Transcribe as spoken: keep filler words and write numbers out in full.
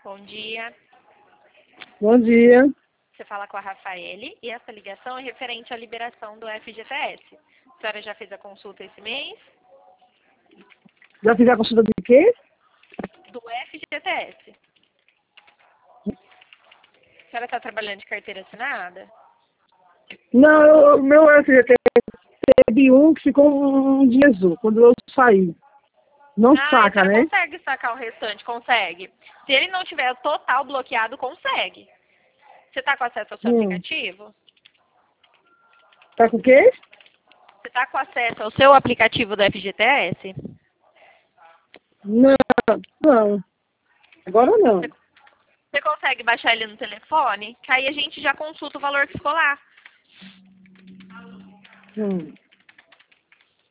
Bom dia. Bom dia. Você fala com a Rafaele e essa ligação é referente à liberação do F G T S. A senhora já fez a consulta esse mês? Já fiz a consulta de quê? Do F G T S. A senhora está trabalhando de carteira assinada? Não, o meu F G T S teve um que ficou um dia azul, quando eu saí. Não Ah, saca, a senhora né? consegue sacar o restante? Consegue. Se ele não tiver total bloqueado, consegue. Você está com acesso ao seu Hum. aplicativo? Tá com o quê? Você está com acesso ao seu aplicativo do F G T S? Não, não. Agora não. Você, você consegue baixar ele no telefone? Que aí a gente já consulta o valor que ficou lá. Hum.